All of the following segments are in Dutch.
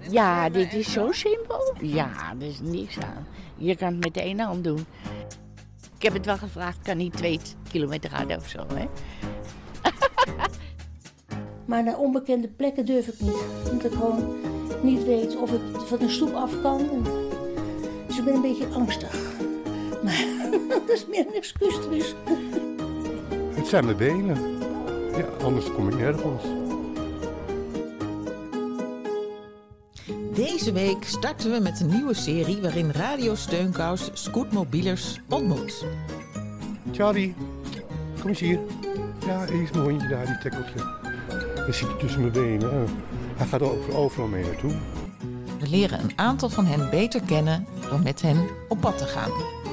Ja, dit is zo simpel. Ja, er is niks aan. Je kan het met de ene hand doen. Ik heb het wel gevraagd, kan niet 2 kilometer harder of zo, hè? Maar naar onbekende plekken durf ik niet. Omdat ik gewoon niet weet of ik van de stoep af kan. Dus ik ben een beetje angstig. Maar dat is meer een excuus dus. Het zijn mijn benen. Ja, anders kom ik nergens. Deze week starten we met een nieuwe serie waarin Radio Steunkous scootmobielers ontmoet. Charlie, kom eens hier. Ja, hier is mijn hondje daar, die tekkeltje. Dat zit tussen mijn benen. Hij gaat overal mee naartoe. We leren een aantal van hen beter kennen door met hen op pad te gaan.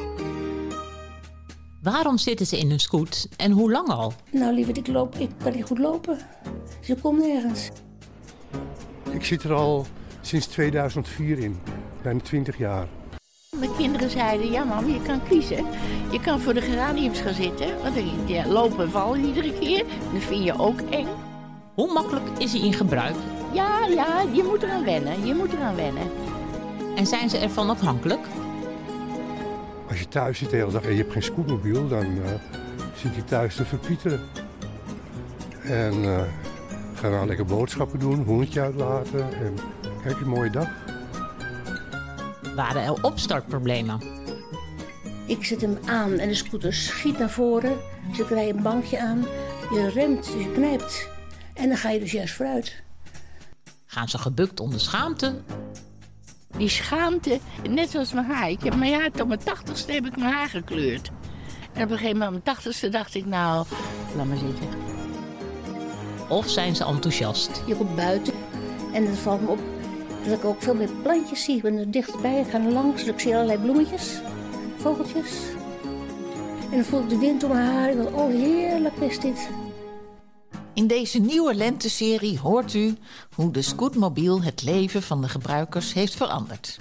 Waarom zitten ze in een scoot en hoe lang al? Nou lieverd, ik kan niet goed lopen. Dus ik kom nergens. Ik zit er al sinds 2004 in. Bijna 20 jaar. Mijn kinderen zeiden, ja mam, je kan kiezen. Je kan voor de geraniums gaan zitten, want dan lopen en vallen iedere keer. Dat vind je ook eng. Hoe makkelijk is hij in gebruik? Ja, je moet eraan wennen. En zijn ze ervan afhankelijk? Als je thuis zit de hele dag en je hebt geen scootmobiel, dan zit je thuis te verpieteren. En ga dan lekker boodschappen doen, hondje uitlaten en kijk, een mooie dag. Waren er opstartproblemen? Ik zet hem aan en de scooter schiet naar voren. Dus ik rij een bankje aan. Je remt, dus je knijpt. En dan ga je dus juist vooruit. Gaan ze gebukt onder schaamte? Die schaamte, net zoals mijn haar. Ik heb mijn haar, tot mijn 80ste heb ik mijn haar gekleurd. En op een gegeven moment, mijn 80ste, dacht ik, nou, laat maar zitten. Of zijn ze enthousiast? Je komt buiten en het valt me op dat ik ook veel meer plantjes zie. Ik ben er dichtbij, ik ga er langs, dus ik zie allerlei bloemetjes, vogeltjes. En dan voel ik de wind door mijn haar. Ik dacht, oh heerlijk is dit. In deze nieuwe lenteserie hoort u hoe de scootmobiel het leven van de gebruikers heeft veranderd.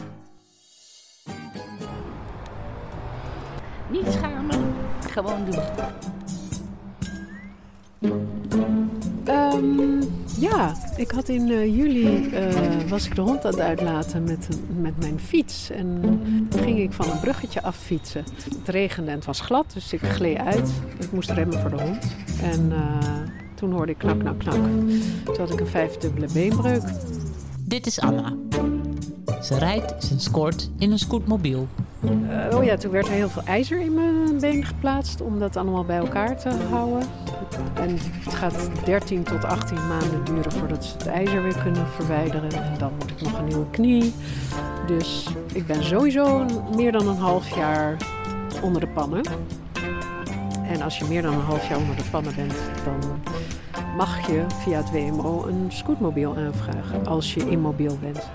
Niet schamen, gewoon doen. Ja, ik had in juli was ik de hond aan het uitlaten met mijn fiets. En toen ging ik van een bruggetje af fietsen. Het regende en het was glad, dus ik gleed uit. Ik moest remmen voor de hond. En toen hoorde ik knak, knak, knak. Toen had ik een 5-dubbele beenbreuk. Dit is Anna. Ze rijdt en scoort in een scootmobiel. Toen werd er heel veel ijzer in mijn been geplaatst om dat allemaal bij elkaar te houden. En het gaat 13 tot 18 maanden duren voordat ze het ijzer weer kunnen verwijderen. En dan moet ik nog een nieuwe knie. Dus ik ben sowieso meer dan een half jaar onder de pannen. En als je meer dan een half jaar onder de pannen bent, dan mag je via het WMO een scootmobiel aanvragen als je immobiel bent.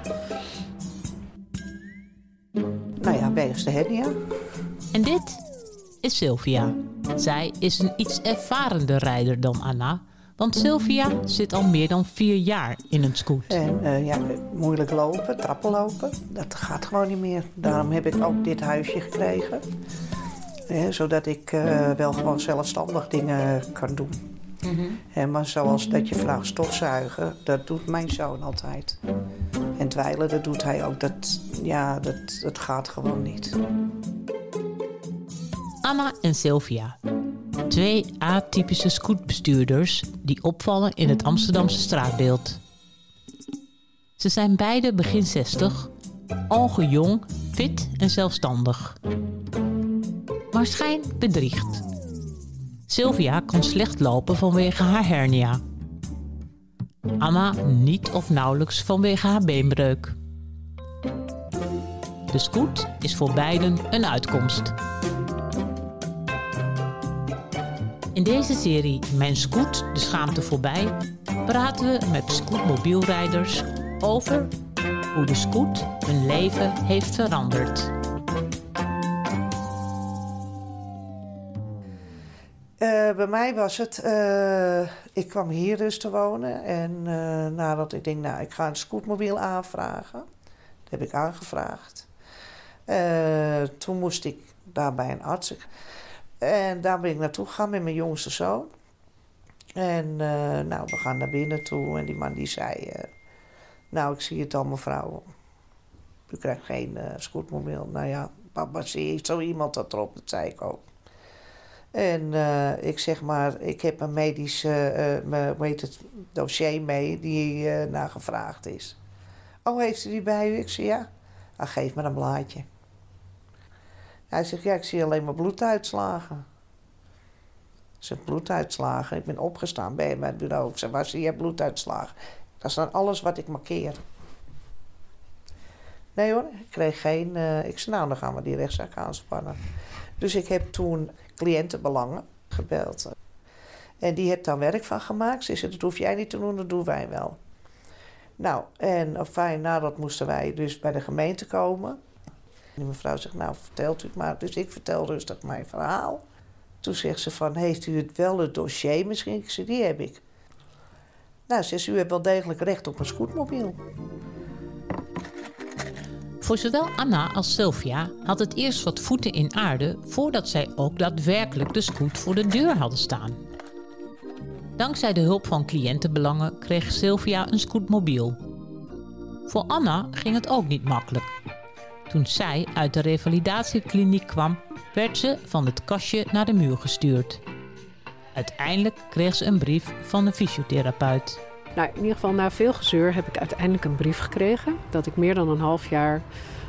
Nou ja, wegens hernia. En dit is Sylvia. Zij is een iets ervarender rijder dan Anna. Want Sylvia zit al meer dan 4 jaar in een scoot. En moeilijk lopen, trappen lopen. Dat gaat gewoon niet meer. Daarom heb ik ook dit huisje gekregen. Zodat ik wel gewoon zelfstandig dingen kan doen. Mm-hmm. Maar zoals dat je vraagt stofzuigen, dat doet mijn zoon altijd. En dweilen, dat doet hij ook. Dat gaat gewoon niet. Anna en Sylvia. 2 atypische scootbestuurders die opvallen in het Amsterdamse straatbeeld. Ze zijn beide begin 60, jong, fit en zelfstandig. Maar schijn bedriegt. Sylvia kan slecht lopen vanwege haar hernia. Anna niet of nauwelijks vanwege haar beenbreuk. De scoot is voor beiden een uitkomst. In deze serie Mijn Scoot, de schaamte voorbij, praten we met scootmobielrijders over hoe de scoot hun leven heeft veranderd. Bij mij was het, ik kwam hier dus te wonen en nadat ik denk, ik ga een scootmobiel aanvragen. Dat heb ik aangevraagd. Toen moest ik daar bij een arts. En daar ben ik naartoe gegaan met mijn jongste zoon. En we gaan naar binnen toe en die man die zei, Nou, ik zie het al, mevrouw. U krijgt geen scootmobiel. Nou ja, papa, zie je zo iemand dat erop? Dat zei ik ook. En ik zeg maar, ik heb een medisch dossier mee die naar gevraagd is. Oh, heeft u die bij u? Ik zeg ja. Hij geeft me een blaadje. Hij zegt, ja, ik zie alleen maar bloeduitslagen. Ik zeg, bloeduitslagen? Ik ben opgestaan bij het bureau. Ik zeg, waar zie je bloeduitslagen? Dat is dan alles wat ik markeer. Nee hoor, ik kreeg geen... ik zei, nou, dan gaan we die rechtszaak aanspannen. Dus ik heb toen cliëntenbelangen gebeld. En die heeft daar werk van gemaakt. Ze zei, dat hoef jij niet te doen, dat doen wij wel. Nou, en fijn, nadat moesten wij dus bij de gemeente komen. Die mevrouw zegt, nou, vertelt u het maar. Dus ik vertel rustig mijn verhaal. Toen zegt ze van, heeft u het dossier misschien? Ik zei, die heb ik. Nou, zegt ze, u hebt wel degelijk recht op een scootmobiel. Voor zowel Anna als Sylvia had het eerst wat voeten in aarde voordat zij ook daadwerkelijk de scoot voor de deur hadden staan. Dankzij de hulp van cliëntenbelangen kreeg Sylvia een scootmobiel. Voor Anna ging het ook niet makkelijk. Toen zij uit de revalidatiekliniek kwam, werd ze van het kastje naar de muur gestuurd. Uiteindelijk kreeg ze een brief van de fysiotherapeut. Nou, in ieder geval na veel gezeur heb ik uiteindelijk een brief gekregen dat ik meer dan een half jaar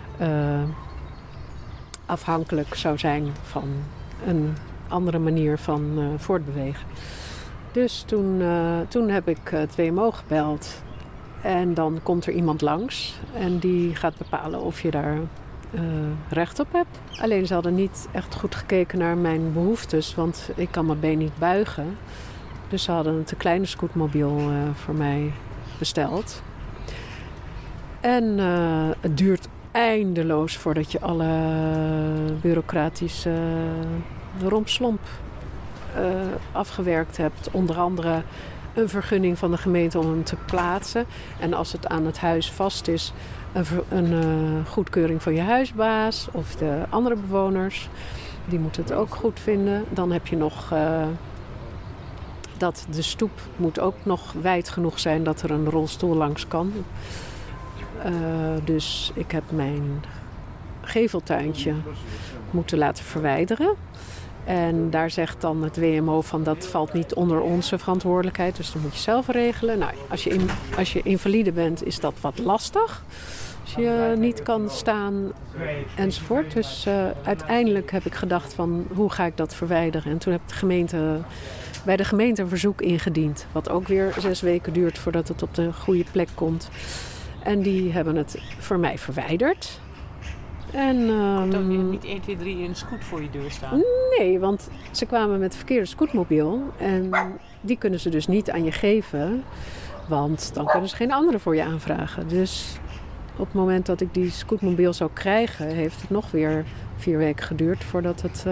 afhankelijk zou zijn van een andere manier van voortbewegen. Dus toen heb ik het WMO gebeld en dan komt er iemand langs en die gaat bepalen of je daar recht op hebt. Alleen ze hadden niet echt goed gekeken naar mijn behoeftes, want ik kan mijn been niet buigen. Dus ze hadden een te kleine scootmobiel voor mij besteld. En het duurt eindeloos voordat je alle bureaucratische rompslomp afgewerkt hebt. Onder andere een vergunning van de gemeente om hem te plaatsen. En als het aan het huis vast is, een goedkeuring van je huisbaas of de andere bewoners. Die moeten het ook goed vinden. Dan heb je nog... dat de stoep moet ook nog wijd genoeg zijn dat er een rolstoel langs kan. Dus ik heb mijn geveltuintje moeten laten verwijderen. En daar zegt dan het WMO van dat valt niet onder onze verantwoordelijkheid. Dus dat moet je zelf regelen. Nou, als je invalide bent is dat wat lastig. Als je niet kan staan enzovoort. Dus uiteindelijk heb ik gedacht van hoe ga ik dat verwijderen. En toen heb bij de gemeente een verzoek ingediend. Wat ook weer 6 weken duurt voordat het op de goede plek komt. En die hebben het voor mij verwijderd. En, Dan je niet 1, 2, 3 een scoot voor je deur staan? Nee, want ze kwamen met het verkeerde scootmobiel. En die kunnen ze dus niet aan je geven. Want dan kunnen ze geen andere voor je aanvragen. Dus op het moment dat ik die scootmobiel zou krijgen, heeft het nog weer 4 weken geduurd voordat het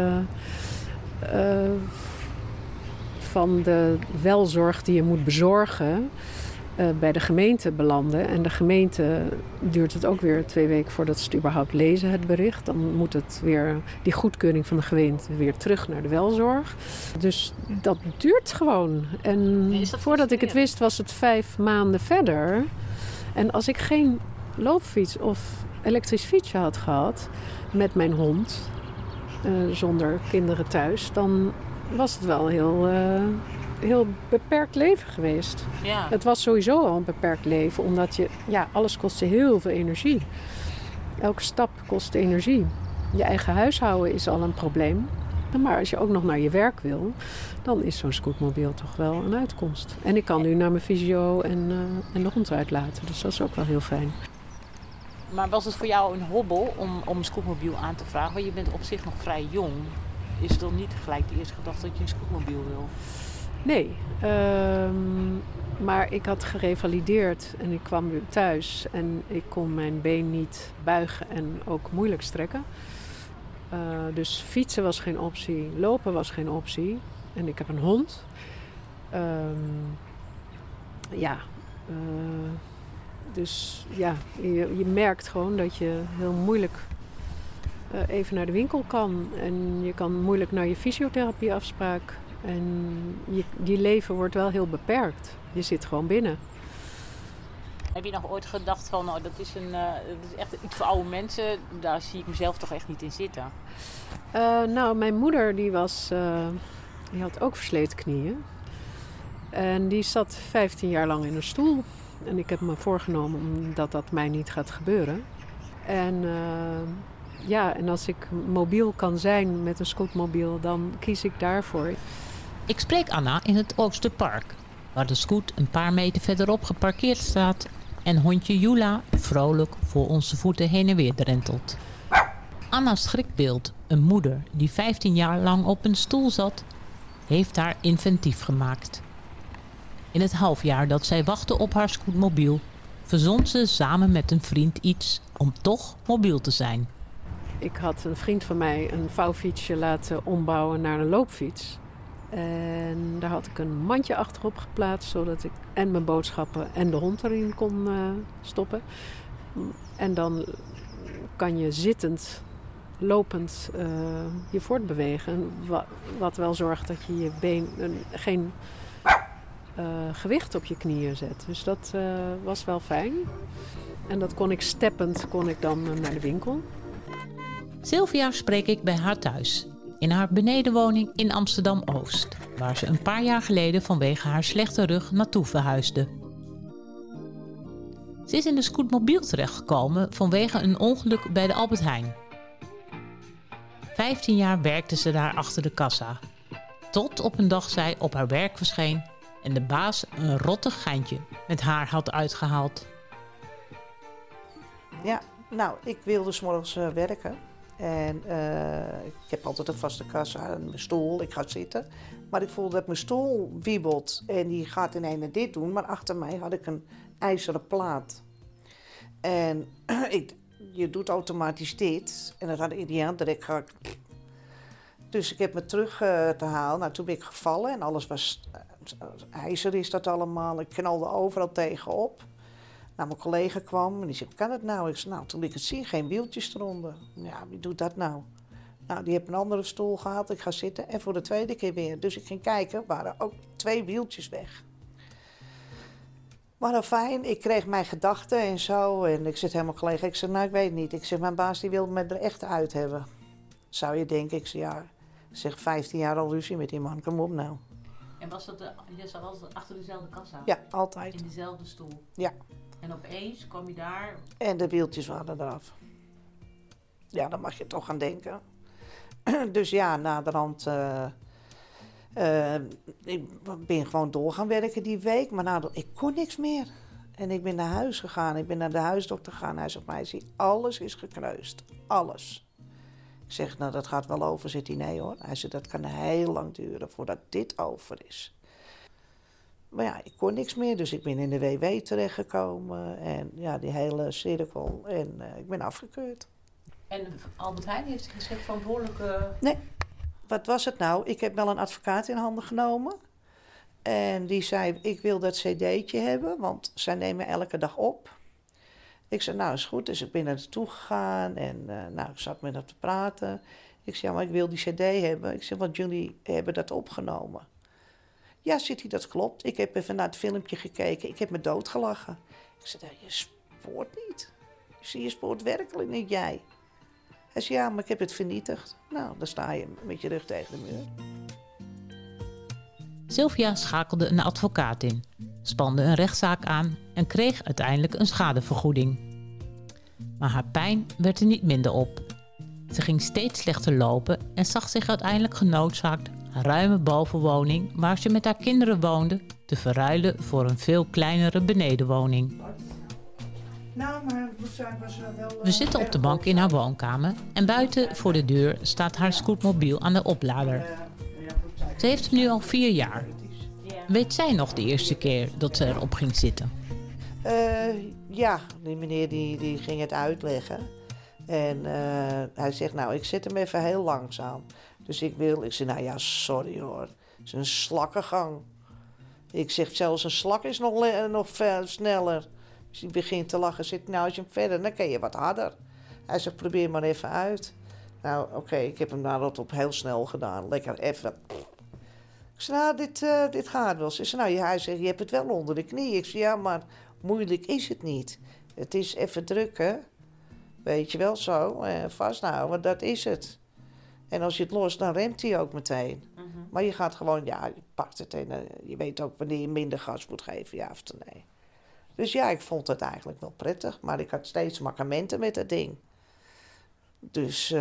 van de welzorg die je moet bezorgen bij de gemeente belanden. En de gemeente duurt het ook weer 2 weken voordat ze het überhaupt lezen, het bericht. Dan moet het weer, die goedkeuring van de gemeente, weer terug naar de welzorg. Dus dat duurt gewoon. En voordat ik het wist was het 5 maanden verder. En als ik geen loopfiets of elektrisch fietsje had gehad met mijn hond, zonder kinderen thuis, dan was het wel heel beperkt leven geweest. Ja. Het was sowieso al een beperkt leven, omdat alles kostte heel veel energie. Elke stap kost energie. Je eigen huishouden is al een probleem. Maar als je ook nog naar je werk wil, dan is zo'n scootmobiel toch wel een uitkomst. En ik kan nu naar mijn fysio en de hond uitlaten, dus dat is ook wel heel fijn. Maar was het voor jou een hobbel om een scootmobiel aan te vragen? Want je bent op zich nog vrij jong. Is het dan niet gelijk de eerste gedachte dat je een scootmobiel wil? Nee, maar ik had gerevalideerd en ik kwam weer thuis en ik kon mijn been niet buigen en ook moeilijk strekken. Dus fietsen was geen optie, lopen was geen optie en ik heb een hond. Dus ja, je merkt gewoon dat je heel moeilijk even naar de winkel kan. En je kan moeilijk naar je fysiotherapieafspraak. En je leven wordt wel heel beperkt. Je zit gewoon binnen. Heb je nog ooit gedacht van, dat is echt iets voor oude mensen. Daar zie ik mezelf toch echt niet in zitten. Mijn moeder die had ook versleten knieën. En die zat 15 jaar lang in een stoel. En ik heb me voorgenomen dat mij niet gaat gebeuren. En als ik mobiel kan zijn met een scootmobiel, dan kies ik daarvoor. Ik spreek Anna in het Oosterpark, waar de scoot een paar meter verderop geparkeerd staat en hondje Jula vrolijk voor onze voeten heen en weer drentelt. Anna's schrikbeeld, een moeder die 15 jaar lang op een stoel zat, heeft haar inventief gemaakt. In het halfjaar dat zij wachtte op haar scootmobiel, verzon ze samen met een vriend iets om toch mobiel te zijn. Ik had een vriend van mij een vouwfietsje laten ombouwen naar een loopfiets. En daar had ik een mandje achterop geplaatst, zodat ik en mijn boodschappen en de hond erin kon stoppen. En dan kan je zittend, lopend je voortbewegen. Wat wel zorgt dat je je been geen gewicht op je knieën zet. Dus dat was wel fijn. En dat kon ik steppend dan naar de winkel. Sylvia spreek ik bij haar thuis, in haar benedenwoning in Amsterdam-Oost, waar ze een paar jaar geleden vanwege haar slechte rug naartoe verhuisde. Ze is in de scootmobiel terechtgekomen vanwege een ongeluk bij de Albert Heijn. 15 jaar werkte ze daar achter de kassa, tot op een dag zij op haar werk verscheen en de baas een rottig geintje met haar had uitgehaald. Ja, ik wilde 's morgens werken. En ik heb altijd een vaste kassa en mijn stoel, ik ga zitten. Maar ik voelde dat mijn stoel wiebelt en die gaat in ene dit doen. Maar achter mij had ik een ijzeren plaat. En je doet automatisch dit. En dat had ik niet aan, direct gehakt. Dus ik heb me terug te halen. Toen ben ik gevallen en alles was ijzer is dat allemaal. Ik knalde overal tegenop. Mijn collega kwam en die zei, kan het nou? Ik zei, toen ik het zie, geen wieltjes eronder. Ja, wie doet dat nou? Die heeft een andere stoel gehaald, ik ga zitten en voor de tweede keer weer. Dus ik ging kijken, waren ook 2 wieltjes weg. Maar dan fijn, ik kreeg mijn gedachten en zo. En ik zei tegen mijn collega, ik zei, ik weet niet. Ik zeg, mijn baas die wil me er echt uit hebben. Zou je denken, ik zeg, ja. Ik zeg, 15 jaar al ruzie met die man, kom op nou. En was dat je zat altijd achter dezelfde kassa? Ja, altijd. In dezelfde stoel? Ja. En opeens kwam je daar... En de wieltjes waren eraf. Ja, daar mag je toch aan denken. Dus ja, naderhand... ik ben gewoon door gaan werken die week. Maar ik kon niks meer. En ik ben naar huis gegaan. Ik ben naar de huisdokter gegaan. Hij zegt mij, alles is gekneusd. Alles. Ik zeg, dat gaat wel over. Zegt hij, nee hoor. Hij zegt, dat kan heel lang duren voordat dit over is. Maar ja, ik kon niks meer, dus ik ben in de WW terechtgekomen. En ja, die hele cirkel. En ik ben afgekeurd. En Albert Heijn heeft zich gezegd verantwoordelijke... Nee, wat was het nou? Ik heb wel een advocaat in handen genomen. En die zei, ik wil dat cd'tje hebben, want zij nemen elke dag op. Ik zei, is goed. Dus ik ben er naartoe gegaan en ik zat met haar te praten. Ik zei, ja, maar ik wil die cd hebben. Ik zei, want jullie hebben dat opgenomen. Ja, zit hij, dat klopt. Ik heb even naar het filmpje gekeken. Ik heb me doodgelachen. Ik zei, je spoort niet. Je spoort werkelijk niet, jij. Hij zei, ja, maar ik heb het vernietigd. Dan sta je met je rug tegen de muur. Sylvia schakelde een advocaat in, spande een rechtszaak aan en kreeg uiteindelijk een schadevergoeding. Maar haar pijn werd er niet minder op. Ze ging steeds slechter lopen en zag zich uiteindelijk genoodzaakt haar ruime bovenwoning, waar ze met haar kinderen woonde, te verruilen voor een veel kleinere benedenwoning. We zitten op de bank in haar woonkamer en buiten voor de deur staat haar scootmobiel aan de oplader. Ze heeft hem nu al 4 jaar. Weet zij nog de eerste keer dat ze erop ging zitten? Ja, die meneer die ging het uitleggen. En hij zegt, ik zet hem even heel langzaam. Dus ik zeg, sorry hoor. Het is een slakkengang. Ik zeg, zelfs een slak is nog sneller. Dus hij begint te lachen. Zegt, als je hem verder, dan kan je wat harder. Hij zegt, probeer maar even uit. Oké, ik heb hem daar op heel snel gedaan. Lekker even. Ik zeg, dit gaat wel. Hij zegt, je hebt het wel onder de knie. Ik zeg, ja, maar Moeilijk is het niet. Het is even drukken, weet je wel, zo, vasthouden, dat is het. En als je het lost, dan remt hij ook meteen. Maar je gaat gewoon, je pakt het en je weet ook wanneer je minder gas moet geven, ja of nee. Dus ja, ik vond het eigenlijk wel prettig, maar ik had steeds mankementen met dat ding. Dus,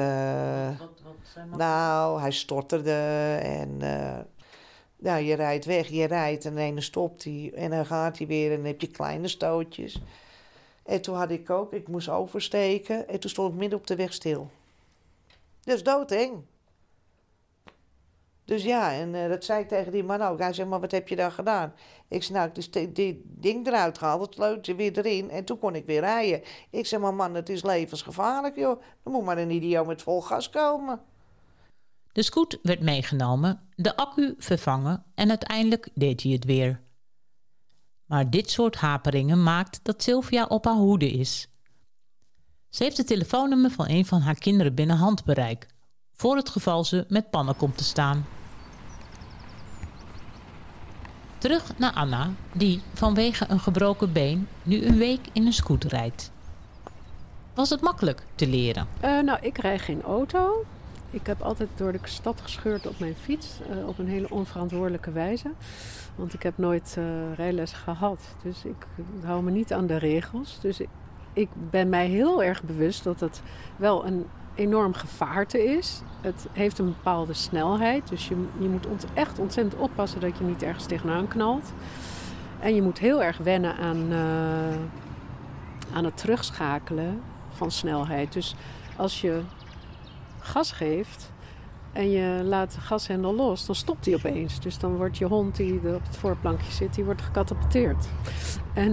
nou, hij stotterde en je rijdt weg, je rijdt en dan stopt hij en dan gaat hij weer en dan heb je kleine stootjes. En toen had ik moest oversteken en toen stond ik midden op de weg stil. Dat is doodeng. Dus ja, en dat zei ik tegen die man ook. Hij zei, maar wat heb je dan gedaan? Ik zei, nou, ik heb dit ding eruit gehaald, het sleuteltje weer erin en toen kon ik weer rijden. Ik zei, maar man, het is levensgevaarlijk, joh. Er moet maar een idioot met vol gas komen. De scoot werd meegenomen, de accu vervangen en uiteindelijk deed hij het weer. Maar dit soort haperingen maakt dat Sylvia op haar hoede is. Ze heeft het telefoonnummer van een van haar kinderen binnen handbereik, voor het geval ze met pannen komt te staan. Terug naar Anna, die vanwege een gebroken been nu een week in een scoot rijdt. Was het makkelijk te leren? Nou, ik rijd geen auto. Ik heb altijd door de stad gescheurd op mijn fiets, op een hele onverantwoordelijke wijze. Want ik heb nooit rijles gehad, dus ik hou me niet aan de regels. Dus ik ben mij heel erg bewust dat het wel een enorm gevaarte is. Het heeft een bepaalde snelheid, dus je moet echt ontzettend oppassen dat je niet ergens tegenaan knalt. En je moet heel erg wennen aan het terugschakelen van snelheid. Dus als je gas geeft en je laat de gashendel los, dan stopt hij opeens. Dus dan wordt je hond die er op het voorplankje zit, die wordt gecatapulteerd. En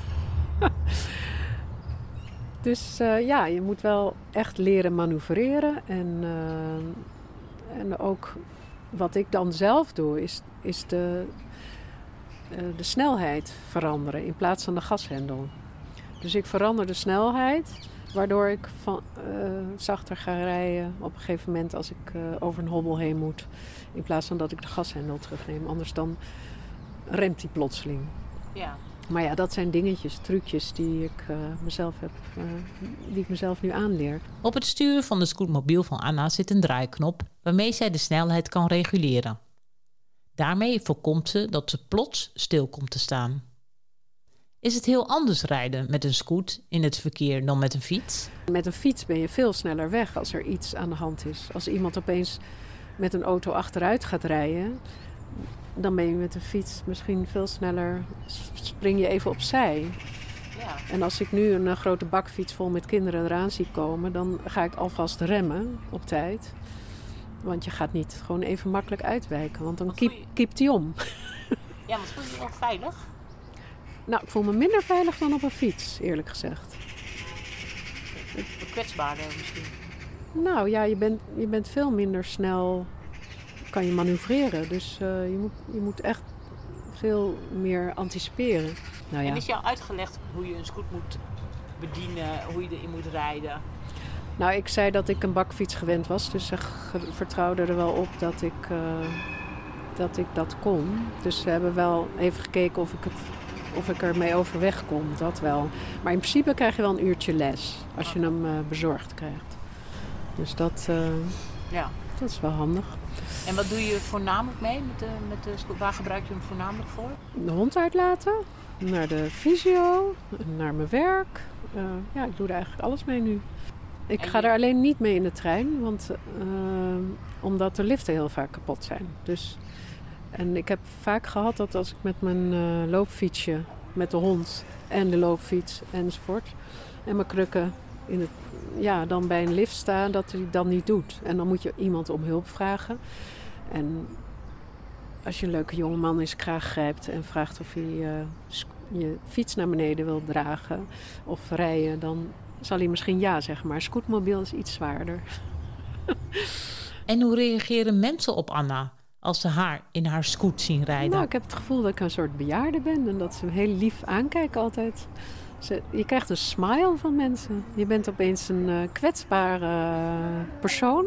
dus je moet wel echt leren manoeuvreren. En ook wat ik dan zelf doe, is de snelheid veranderen in plaats van de gashendel. Dus ik verander de snelheid, waardoor ik zachter ga rijden op een gegeven moment als ik over een hobbel heen moet. In plaats van dat ik de gashendel terugneem. Anders dan remt die plotseling. Ja. Maar ja, dat zijn dingetjes, trucjes die ik mezelf nu aanleer. Op het stuur van de scootmobiel van Anna zit een draaiknop waarmee zij de snelheid kan reguleren. Daarmee voorkomt ze dat ze plots stil komt te staan. Is het heel anders rijden met een scoot in het verkeer dan met een fiets? Met een fiets ben je veel sneller weg als er iets aan de hand is. Als iemand opeens met een auto achteruit gaat rijden, dan ben je met een fiets misschien veel sneller, spring je even opzij. Ja. En als ik nu een grote bakfiets vol met kinderen eraan zie komen, dan ga ik alvast remmen op tijd. Want je gaat niet gewoon even makkelijk uitwijken, want dan kiept hij om. Ja, maar voel je je wel veilig? Nou, ik voel me minder veilig dan op een fiets, eerlijk gezegd. Kwetsbaarder misschien? Nou ja, je bent veel minder snel, kan je manoeuvreren. Dus je moet echt veel meer anticiperen. Nou ja. En is jou uitgelegd hoe je een scoot moet bedienen, hoe je erin moet rijden? Nou, ik zei dat ik een bakfiets gewend was. Dus ze vertrouwden er wel op dat ik dat kon. Dus ze hebben wel even gekeken of ik ermee overweg kon. Dat wel. Maar in principe krijg je wel een uurtje les als je hem bezorgd krijgt. Dus dat is wel handig. En wat doe je voornamelijk mee met de scoot? Waar gebruik je hem voornamelijk voor? De hond uitlaten, naar de fysio, naar mijn werk. Ik doe er eigenlijk alles mee nu. Ik ga er alleen niet mee in de trein, omdat de liften heel vaak kapot zijn. En ik heb vaak gehad dat als ik met mijn loopfietsje, met de hond en de loopfiets enzovoort, en mijn krukken dan bij een lift sta, dat hij dan niet doet. En dan moet je iemand om hulp vragen. En als je een leuke jongeman in zijn kraag grijpt en vraagt of hij je fiets naar beneden wil dragen of rijden, dan zal hij misschien ja zeggen, maar scootmobiel is iets zwaarder. En hoe reageren mensen op Anna als ze haar in haar scoot zien rijden? Nou, ik heb het gevoel dat ik een soort bejaarde ben en dat ze me heel lief aankijken altijd. Je krijgt een smile van mensen. Je bent opeens een kwetsbare persoon.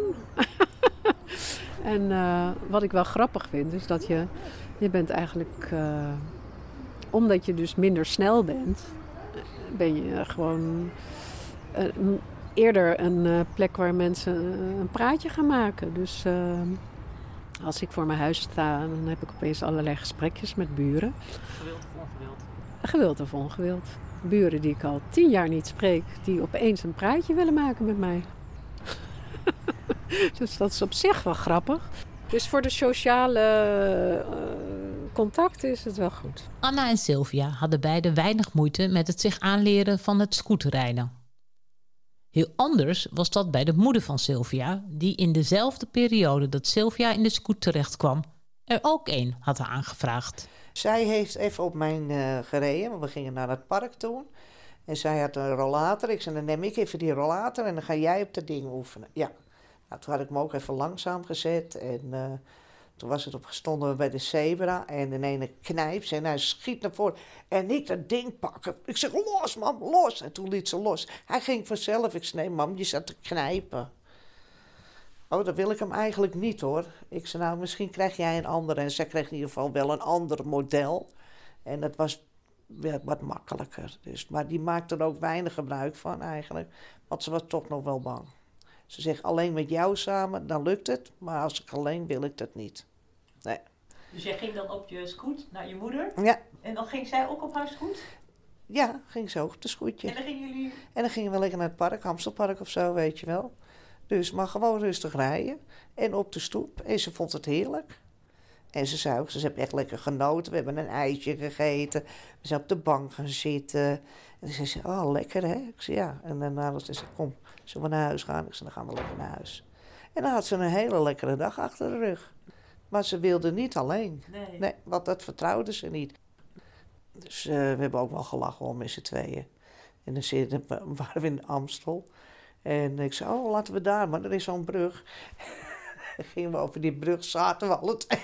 En wat ik wel grappig vind, is dat je bent eigenlijk omdat je dus minder snel bent, ben je gewoon eerder een plek waar mensen een praatje gaan maken. Dus als ik voor mijn huis sta, dan heb ik opeens allerlei gesprekjes met buren. Gewild of ongewild? Gewild of ongewild. Buren die ik al 10 jaar niet spreek, die opeens een praatje willen maken met mij. Dus dat is op zich wel grappig. Dus voor de sociale contact is het wel goed. Anna en Sylvia hadden beide weinig moeite met het zich aanleren van het scooterrijden. Heel anders was dat bij de moeder van Sylvia, die in dezelfde periode dat Sylvia in de scoot terecht kwam, er ook een had aangevraagd. Zij heeft even op mijn gereden, want we gingen naar het park toen. En zij had een rollator. Ik zei, dan neem ik even die rollator en dan ga jij op dat ding oefenen. Ja. Nou, toen had ik me ook even langzaam gezet en toen stonden we bij de zebra en in ene knijp en hij schiet naar voren en ik dat ding pakken. Ik zeg, los mam, los. En toen liet ze los. Hij ging vanzelf. Ik zei, nee mam, je zat te knijpen. Oh, dat wil ik hem eigenlijk niet hoor. Ik zei, nou misschien krijg jij een andere. En zij kreeg in ieder geval wel een ander model. En dat was wat makkelijker. Dus, maar die maakte er ook weinig gebruik van eigenlijk. Want ze was toch nog wel bang. Ze zegt, alleen met jou samen, dan lukt het. Maar als ik alleen wil ik dat niet. Nee. Dus jij ging dan op je scoot naar je moeder? Ja. En dan ging zij ook op haar scoot? Ja, ging ze ook op de scootje. En dan gingen jullie... En dan gingen we lekker naar het park, Amstelpark of zo, weet je wel. Dus maar gewoon rustig rijden. En op de stoep. En ze vond het heerlijk. En ze zei ook, ze heeft echt lekker genoten. We hebben een ijsje gegeten. We zijn op de bank gaan zitten. En ze zei, oh lekker hè? Ik zei ja. En daarna zei ze, kom, zullen we naar huis gaan? Ik zei, dan gaan we lekker naar huis. En dan had ze een hele lekkere dag achter de rug. Maar ze wilde niet alleen. Nee, want dat vertrouwde ze niet. Dus we hebben ook wel gelachen om met z'n tweeën. En dan waren we in Amstel. En ik zei, oh, laten we daar, maar er is zo'n brug. Dan gingen we over die brug, zaten we alle twee.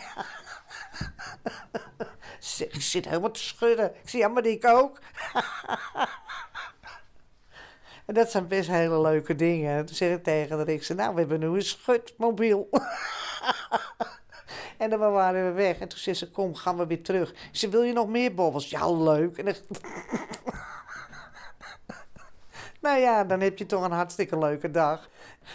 Ik zit helemaal te schudden. Ik zei, ja, maar ik ook. En dat zijn best hele leuke dingen. En toen zeg ik tegen haar, ik zei, nou, we hebben nu een schutmobiel. En dan waren we weg. En toen zei ze, kom, gaan we weer terug. Ik zei, wil je nog meer bobbels? Ja, leuk. En nou ja, dan heb je toch een hartstikke leuke dag.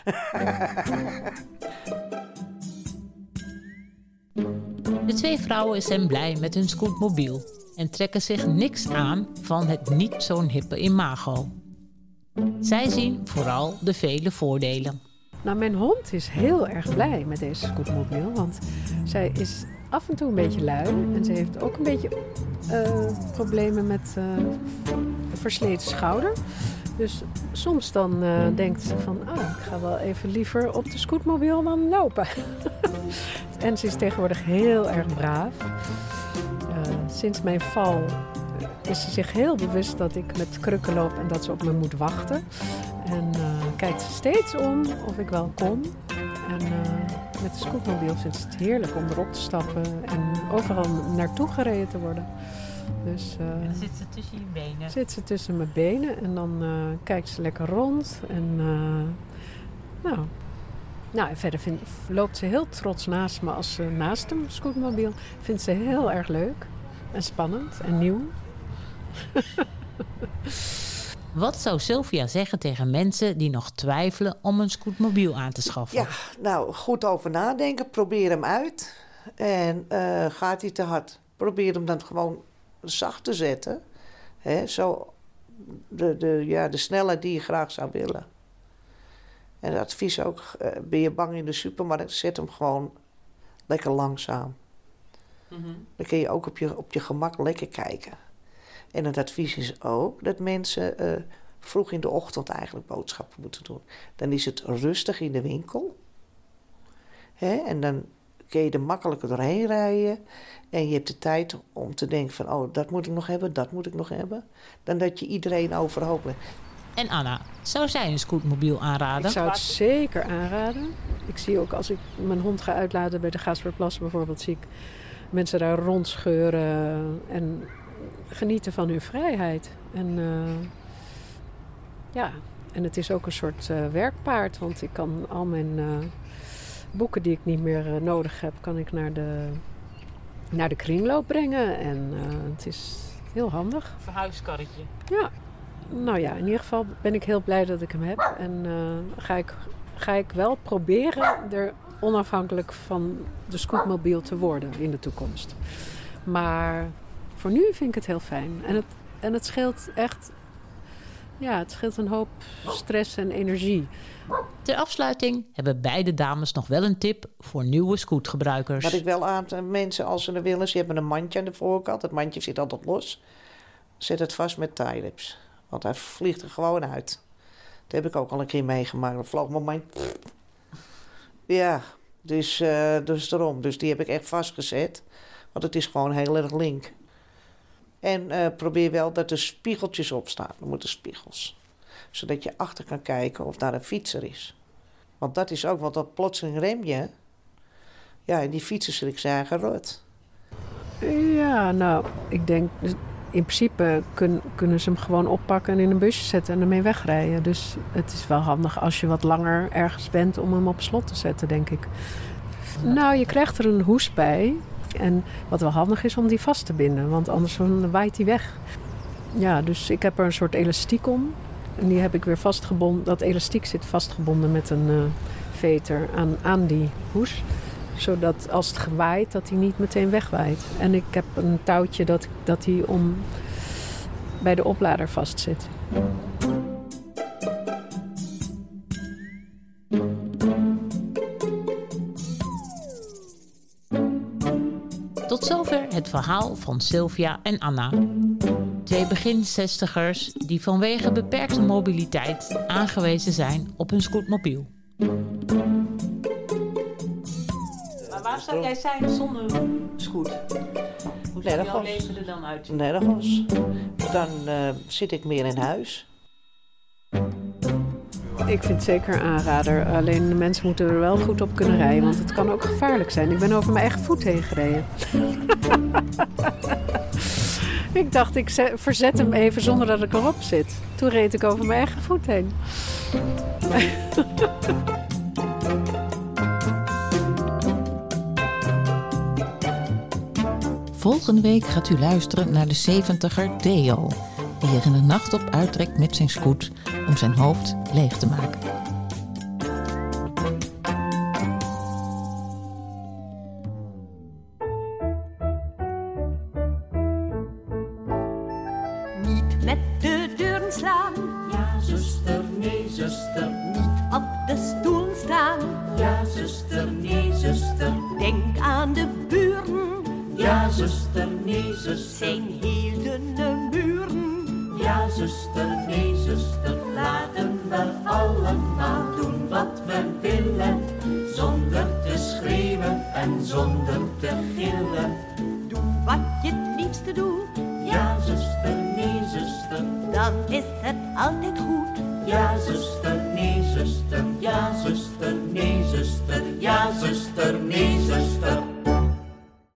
De twee vrouwen zijn blij met hun scootmobiel en trekken zich niks aan van het niet zo'n hippe imago. Zij zien vooral de vele voordelen. Nou, mijn hond is heel erg blij met deze scootmobiel, want zij is af en toe een beetje lui en ze heeft ook een beetje problemen met versleten schouder. Dus soms dan denkt ze van, ik ga wel even liever op de scootmobiel dan lopen. En ze is tegenwoordig heel erg braaf. Sinds mijn val is ze zich heel bewust dat ik met krukken loop en dat ze op me moet wachten. En kijkt ze steeds om of ik wel kom. En met de scootmobiel vindt ze het heerlijk om erop te stappen en overal naartoe gereden te worden. Dus, en dan zit ze tussen je benen. Zit ze tussen mijn benen en dan kijkt ze lekker rond. En en verder loopt ze heel trots naast me als ze naast hem scootmobiel. Vindt ze heel erg leuk en spannend en nieuw. Wat zou Sylvia zeggen tegen mensen die nog twijfelen om een scootmobiel aan te schaffen? Ja, nou, goed over nadenken. Probeer hem uit. En gaat hij te hard? Probeer hem dan gewoon zacht te zetten. Hè, zo de snelheid die je graag zou willen. En het advies ook, ben je bang in de supermarkt, zet hem gewoon lekker langzaam. Mm-hmm. Dan kun je ook op je gemak lekker kijken. En het advies is ook dat mensen vroeg in de ochtend eigenlijk boodschappen moeten doen. Dan is het rustig in de winkel. Hè? En dan kun je er makkelijker doorheen rijden. En je hebt de tijd om te denken van, oh, dat moet ik nog hebben, dat moet ik nog hebben. Dan dat je iedereen overhoop legt. En Anna, zou zij een scootmobiel aanraden? Ik zou het zeker aanraden. Ik zie ook als ik mijn hond ga uitlaten bij de Gaasperplas bijvoorbeeld, zie ik mensen daar rondscheuren en genieten van hun vrijheid. En en het is ook een soort werkpaard, want ik kan al mijn boeken die ik niet meer nodig heb, kan ik naar de kringloop brengen. En het is heel handig. Verhuiskarretje. Ja, nou ja, in ieder geval ben ik heel blij dat ik hem heb. En ga ik wel proberen er onafhankelijk van de scootmobiel te worden in de toekomst. Maar voor nu vind ik het heel fijn. En het scheelt echt... Ja, het scheelt een hoop stress en energie. Ter afsluiting hebben beide dames nog wel een tip voor nieuwe scootgebruikers. Wat ik wel aan mensen, als ze er willen, ze hebben een mandje aan de voorkant. Het mandje zit altijd los. Zet het vast met tie-lips. Want hij vliegt er gewoon uit. Dat heb ik ook al een keer meegemaakt. Dan vloog mijn mandje... Ja, dus daarom. Dus die heb ik echt vastgezet. Want het is gewoon heel erg link. En probeer wel dat er spiegeltjes op staan. Er moeten spiegels. Zodat je achter kan kijken of daar een fietser is. Want dat is ook, want dat plotseling rem je. Ja, en die fietsers schrikken zijn gerot. Ja, nou, ik denk... In principe kunnen ze hem gewoon oppakken en in een busje zetten en ermee wegrijden. Dus het is wel handig als je wat langer ergens bent om hem op slot te zetten, denk ik. Nou, je krijgt er een hoes bij. En wat wel handig is om die vast te binden, want anders waait hij weg. Ja, dus ik heb er een soort elastiek om. En die heb ik weer vastgebonden. Dat elastiek zit vastgebonden met een veter aan die hoes. Zodat als het gewaait, dat hij niet meteen wegwaait. En ik heb een touwtje dat hij bij de oplader vastzit. Tot zover het verhaal van Sylvia en Anna. 2 begin-zestigers die vanwege beperkte mobiliteit aangewezen zijn op hun scootmobiel. Maar waar zou jij zijn zonder scoot? Hoe ziet jouw leven er dan uit? Nergens. Dan zit ik meer in huis. Ik vind het zeker een aanrader. Alleen de mensen moeten er wel goed op kunnen rijden. Want het kan ook gevaarlijk zijn. Ik ben over mijn eigen voet heen gereden. Ik dacht, ik verzet hem even zonder dat ik erop zit. Toen reed ik over mijn eigen voet heen. Volgende week gaat u luisteren naar de 70er Theo, die er in de nacht op uittrekt met zijn scoot om zijn hoofd leeg te maken. Niet met de deuren slaan. Ja, zuster, nee, zuster. Niet op de stoel staan. Ja, zuster, nee, zuster. Denk aan de buren. Ja, zuster, nee, zuster. Zijn heel dunne muren. Ja, zuster, nee, zuster. Laten we allemaal doen wat we willen. Zonder te schreeuwen en zonder te gillen. Doe wat je het liefste doet. Ja, zuster, nee, zuster. Dan is het altijd goed. Ja, zuster,